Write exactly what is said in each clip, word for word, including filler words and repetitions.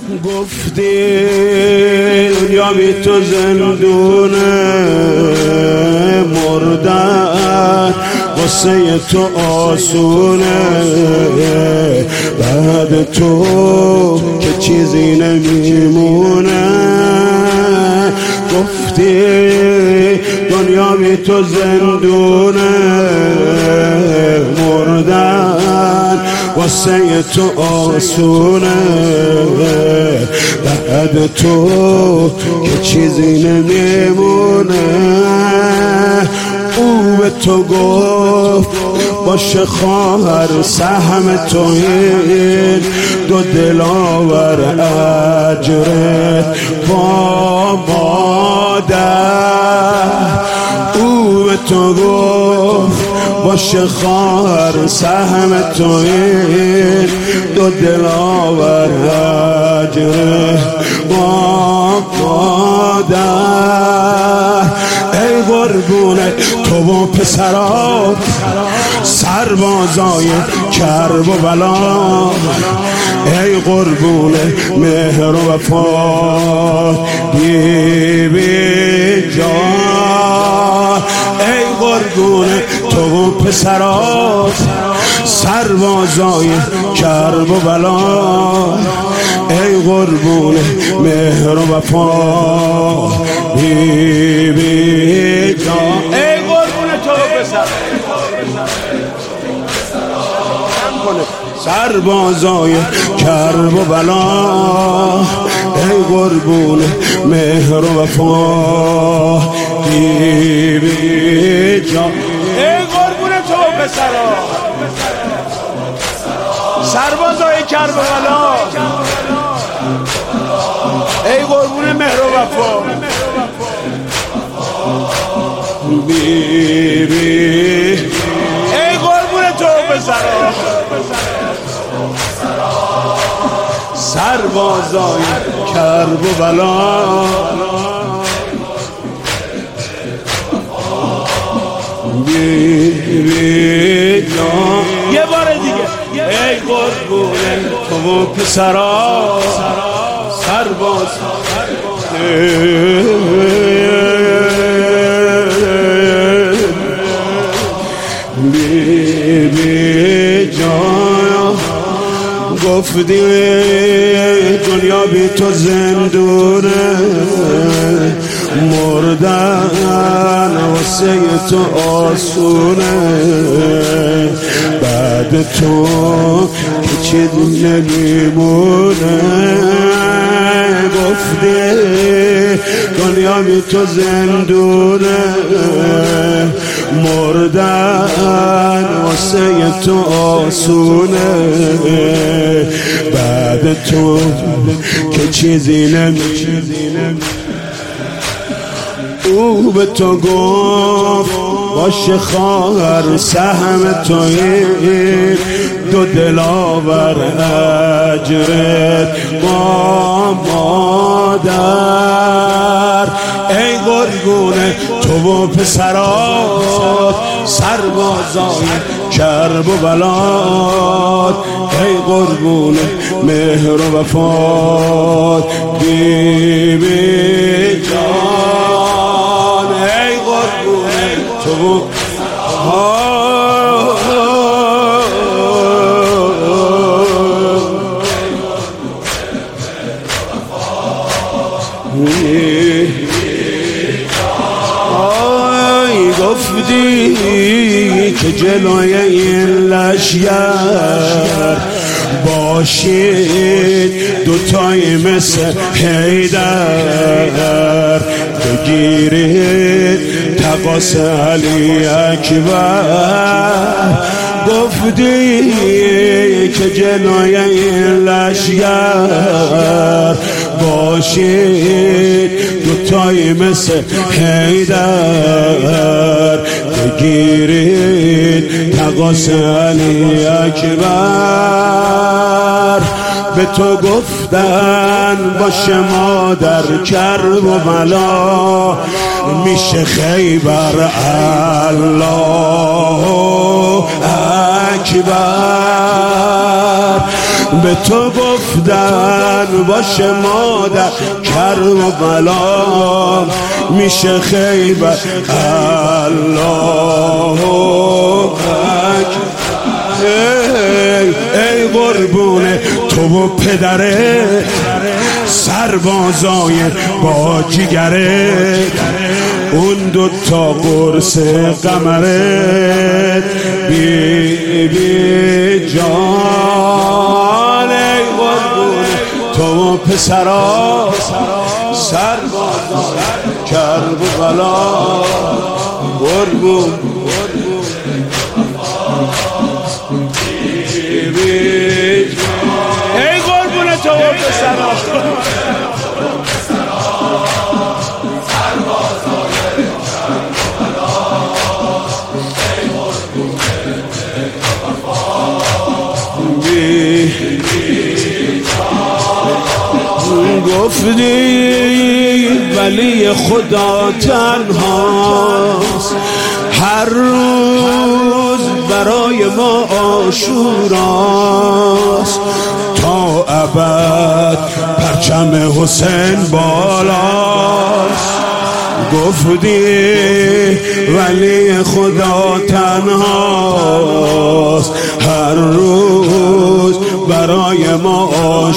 گفتی دنیا بی تو زندونه، مردن واسه تو آسونه، بعد تو که چیزی نمیمونه. گفتی دنیا بی تو زندونه، مردن واسه تو آسونه، بعد تو که چیزی نمیمونه. او به تو گفت باشه خواهر سهم تو این دو دلاور اجرت با مادر. او به تو گفت باشه خواهر سهم تو این دو دلاور اجرت با مادر. ای قربونه تو و پسرات سربازای کرب و بلا، ای قربونه مهر و وفا بی بی جان. ای قربونه تو و پسرات سربازای کرب و بلا، ای قربونه مهر و وفا بی بی جان. ای قربونه تو و پسرات سربازای کرب و بلا، ای قربونه مهر و وفا بی بی جان. ای قربونه تو و پسرات سربازای کرب و بلا، ای قربونه مهر و وفا بی بی. ای قربونه تو و پسرات سربازای کرب و بلا، بی بی جان. یه بار دیگه ای قربونه تو و پسرات سرباز بی بی جان. گفتی دنیا بی تو زندونه، مردن واسه تو آسونه، بعد تو که چیزی نمیمونه. گفتی دنیا بی تو زندونه، مردن واسه تو آسونه، بعد تو که چیزی نمیمونه. او به تو گفت باشه خواهر سهم تو این دو دلاور اجرت با مادر. ای قربونه تو و پسرات سربازای کرب و بلاد، ای قربونه مهر و وفات بی بی جان. ای قربونه تو آی گفتی که جلوی این لشگر باشید دوتایی مثل حیدر، بگیرید تقاس علی اکبر. گفتی که جلوی این لشگر باشید دوتایی مثل حیدر، بگیرید تقاس علی اکبر. به تو گفتن باشه مادر کرب و بلا، میشه خیبر الله اکبر. به تو گفتن باشه مادر کرب و بلا میشه خیبر الله اکبر. ای, ای قربون تو و پدره سربازای با جگره اون دوتا قرص قمرت بی بی جان. ای قربون تو و پسرا سربازای کرب و بلا قربون ای قربون تو و پسرا گفتی ولی خدا تنهاست هر روز برای ما عاشوراست تا ابد پرچم حسین بالاست. گفتی ولی خدا تنهاست هر روز برای ما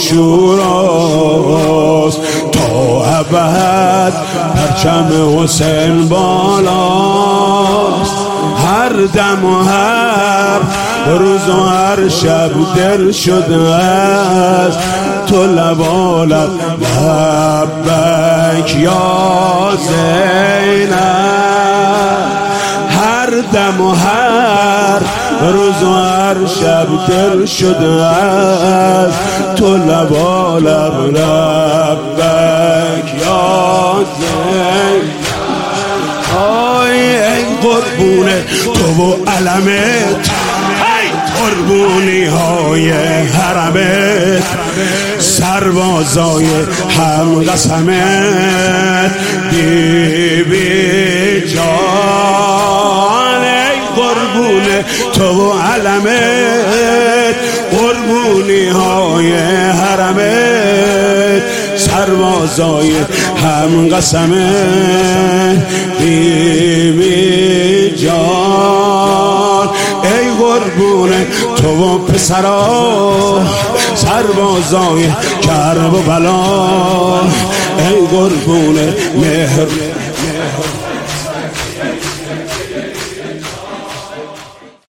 عاشوراست تا ابد پرچم حسین بالاست. هر دم و هر روز و هر شب دل شده است تو لبالت لبک یا زینب. هر دم و هر روز و هر شب دل شده است تو لبالت لبک یا زینب. آی ای قربون تو و علمت قربونی های حرمت سربازای هم قسمت بی بی جان. ای قربون تو و علمت قربونی های حرمت سربازای هم قسمت بی بی جان. ای قربون تو و پسرا سربازای کرب و بلا ای قربون مهر